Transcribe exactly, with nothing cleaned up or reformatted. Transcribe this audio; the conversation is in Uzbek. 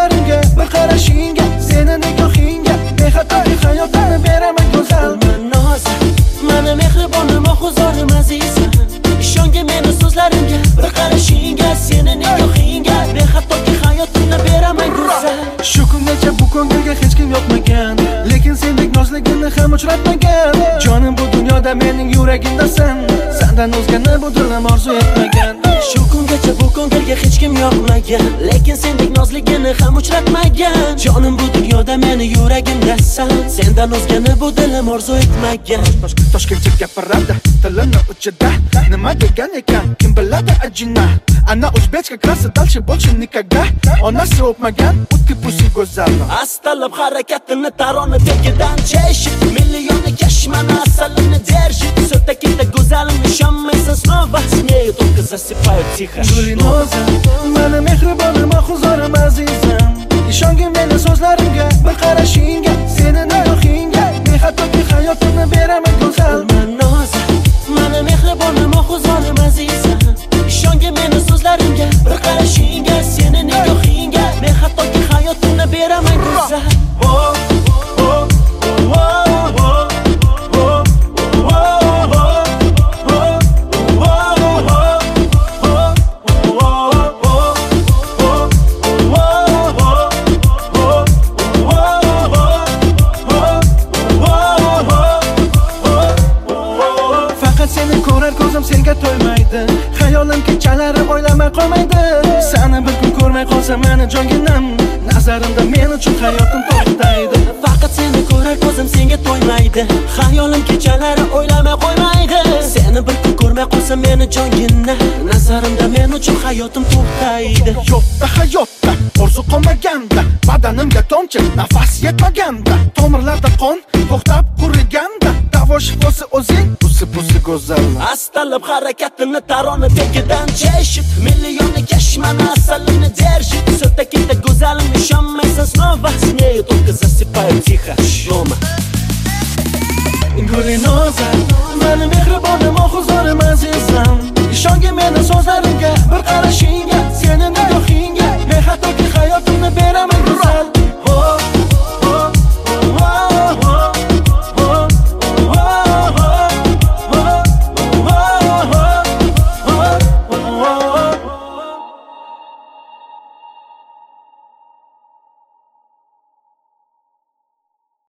so'zlarimga, bir qarashingga, seni nigohingga bexato hayotlarni beraman go'zal. Noza, mana mehribonim, oxuzorim azizim. Ishonga meni so'zlarimga, bir qarashingga, seni nigohingga bexato hayotlarni beraman go'zal. Shu kungacha bu ko'ngilga hech kim yoqmagan, lekin sendek nozligini ham uchratmagan. Jonim bu dunyoda mening yuragimdasan, sendan o'zgani bu dilim orzu etmagan. Shu kungacha bu ko'ngilga hech kim yoqmagan, lekin sendek nozligini ham uchratmagan. Jonim bu dunyoda meni yuragimdasan, sendan o'zgani bu dilim orzu etmagan. Toshkentcha gapiradi tilini uchida, nima degan ekan kim biladi ajina. Ana o'zbekcha krasa dalchi bo'lchi nikaga, onasi o'pmagan utki pusi go'zal. Astalab harakatini tarona tegidan cheshib, millionni kashmana asalini держит. Все-таки ты go'zalim, ishonmaysan снова, с нею только засыпают тихо. Noza, mana mehribonim, oxuzorim azizim. Ishongin meni so'zlarimga, bir qarashingga, seni nigohingga bexatoki hayotimni beraman go'zal. Noza, mana mehribonim, oxuzorim azizim. Ishongin meni so'zlarimga, bir qarashingga, seni nigohingga bexatoki hayotimni beraman go'zal. Seni ko'rar ko'zim senga to'ymaydi, xayolim kechalari o'ylamay qolmaydi. Seni bir kun ko'rmay qolsam meni jonginam, nazarimda men uchun hayotim to'xtaydi. Faqat seni ko'rar ko'zim senga to'ymaydi, xayolim kechalari o'ylamay qo'ymaydi. Seni bir kun ko'rmay qolsam meni jonginam, nazarimda men uchun hayotim to'xtaydi. Yo'qda hayotda orzu qolmaganda, badanimga tomchi nafas yetmaganda, tomirlarda qon to'xtab quriganda, davo shifosi o'zing, pusi pusi go'zal. Astalab harakatini tarona tegidan cheshib, millionni kashmana asalini держит. Все-таки ты go'zalim, ishonmaysan снова, с нею только засыпают тихо. Шлома. Noza, mana mehribonim, oxuzorim azizim. Ishonga meni so'zlarimga, bir qarashingga,